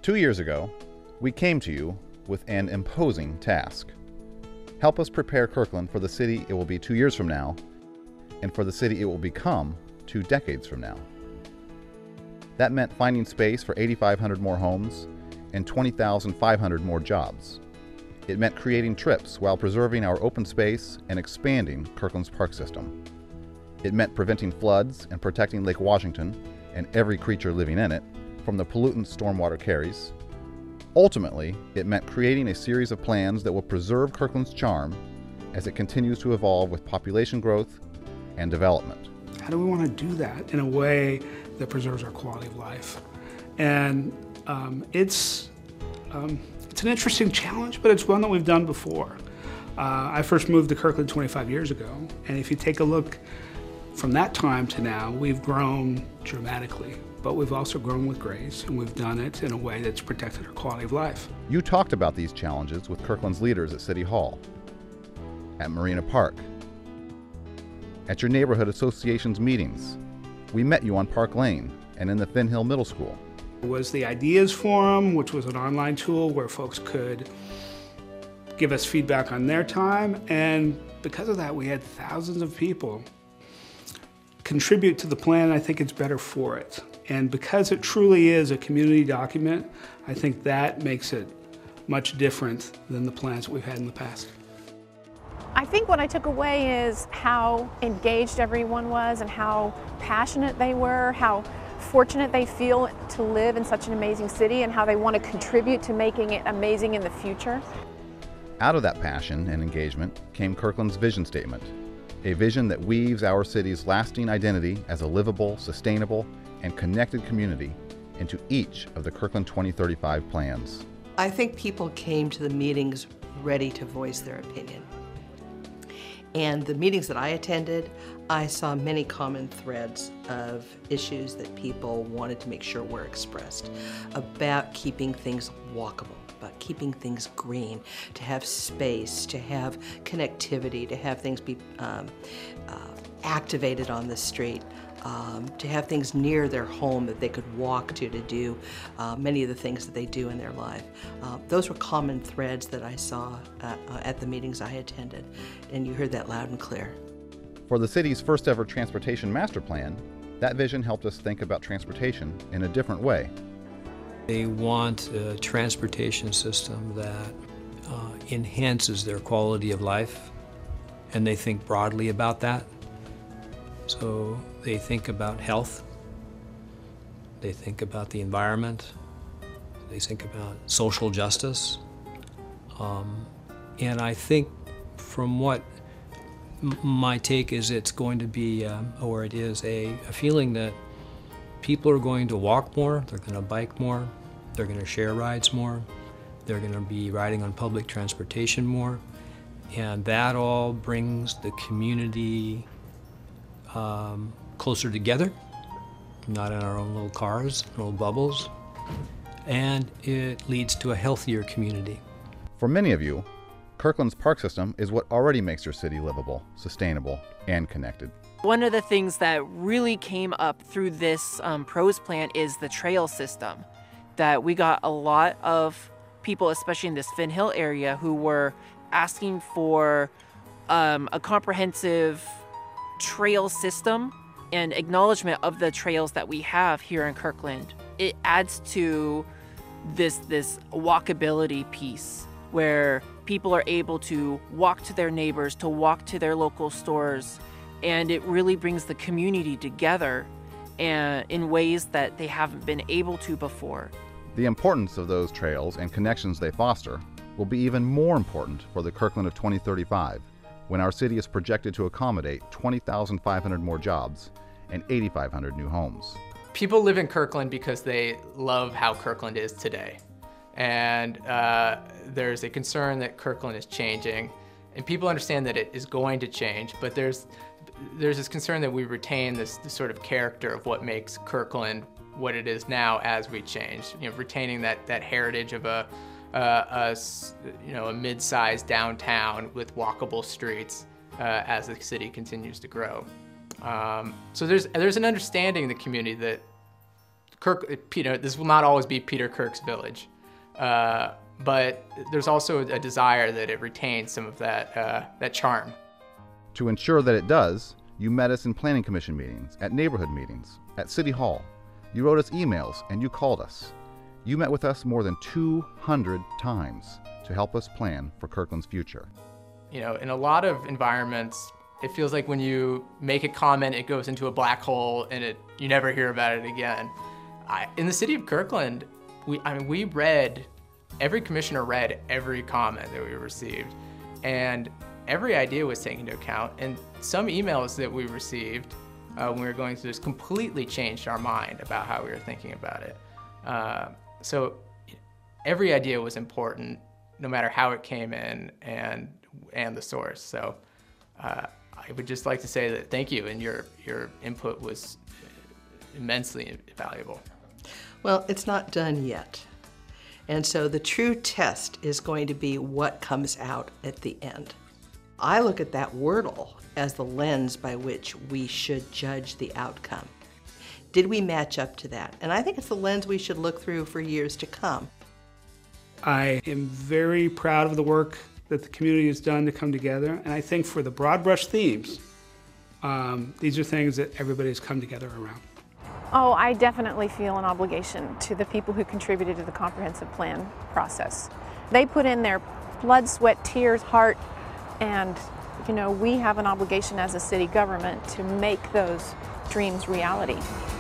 2 years ago, we came to you with an imposing task. Help us prepare Kirkland for the city it will be 2 years from now, and for the city it will become 2 decades from now. That meant finding space for 8,500 more homes and 20,500 more jobs. It meant creating trips while preserving our open space and expanding Kirkland's park system. It meant preventing floods and protecting Lake Washington and every creature living in it from the pollutants stormwater carries. Ultimately, it meant creating a series of plans that will preserve Kirkland's charm as it continues to evolve with population growth and development. How do we want to do that in a way that preserves our quality of life? And it's an interesting challenge, but it's one that we've done before. I first moved to Kirkland 25 years ago, and if you take a look from that time to now, we've grown dramatically, but we've also grown with grace, and we've done it in a way that's protected our quality of life. You talked about these challenges with Kirkland's leaders at City Hall, at Marina Park, at your neighborhood association's meetings. We met you on Park Lane and in the Finn Hill Middle School. There was the Ideas Forum, which was an online tool where folks could give us feedback on their time, and because of that, we had thousands of people contribute to the plan. I think it's better for it. And because it truly is a community document, I think that makes it much different than the plans that we've had in the past. I think what I took away is how engaged everyone was and how passionate they were, how fortunate they feel to live in such an amazing city, and how they want to contribute to making it amazing in the future. Out of that passion and engagement came Kirkland's vision statement, a vision that weaves our city's lasting identity as a livable, sustainable, and connected community into each of the Kirkland 2035 plans. I think people came to the meetings ready to voice their opinion. And the meetings that I attended, I saw many common threads of issues that people wanted to make sure were expressed about keeping things walkable, about keeping things green, to have space, to have connectivity, to have things be activated on the street, to have things near their home that they could walk to do many of the things that they do in their life. Those were common threads that I saw at the meetings I attended, and you heard that loud and clear. For the city's first ever transportation master plan, that vision helped us think about transportation in a different way. They want a transportation system that enhances their quality of life, and they think broadly about that. So they think about health, they think about the environment, they think about social justice. And I think from what my take is, it's going to be, or it is, a feeling that people are going to walk more, they're going to bike more, they're going to share rides more, they're going to be riding on public transportation more, and that all brings the community closer together, not in our own little cars, little bubbles, and it leads to a healthier community. For many of you, Kirkland's park system is what already makes your city livable, sustainable, and connected. One of the things that really came up through this PROS plan is the trail system. That we got a lot of people, especially in this Finn Hill area, who were asking for a comprehensive trail system and acknowledgement of the trails that we have here in Kirkland. It adds to this walkability piece where people are able to walk to their neighbors, to walk to their local stores, and it really brings the community together and in ways that they haven't been able to before. The importance of those trails and connections they foster will be even more important for the Kirkland of 2035, when our city is projected to accommodate 20,500 more jobs and 8,500 new homes. People live in Kirkland because they love how Kirkland is today. And there's a concern that Kirkland is changing, and people understand that it is going to change, but there's this concern that we retain this sort of character of what makes Kirkland what it is now as we change. You know, retaining that heritage of a mid-sized downtown with walkable streets as the city continues to grow. So there's an understanding in the community that this will not always be Peter Kirk's village, but there's also a desire that it retains some of that charm. To ensure that it does, you met us in planning commission meetings, at neighborhood meetings, at City Hall. You wrote us emails and you called us. You met with us more than 200 times to help us plan for Kirkland's future. You know, in a lot of environments, it feels like when you make a comment, it goes into a black hole and you never hear about it again. In the city of Kirkland, every commissioner read every comment that we received, and every idea was taken into account. And some emails that we received when we were going through this completely changed our mind about how we were thinking about it. So every idea was important, no matter how it came in and the source. So I would just like to say that thank you, and your input was immensely valuable. Well, it's not done yet. And so the true test is going to be what comes out at the end. I look at that Wordle as the lens by which we should judge the outcome. Did we match up to that? And I think it's the lens we should look through for years to come. I am very proud of the work that the community has done to come together. And I think for the broad brush themes, these are things that everybody's come together around. Oh, I definitely feel an obligation to the people who contributed to the comprehensive plan process. They put in their blood, sweat, tears, heart, and we have an obligation as a city government to make those dreams reality.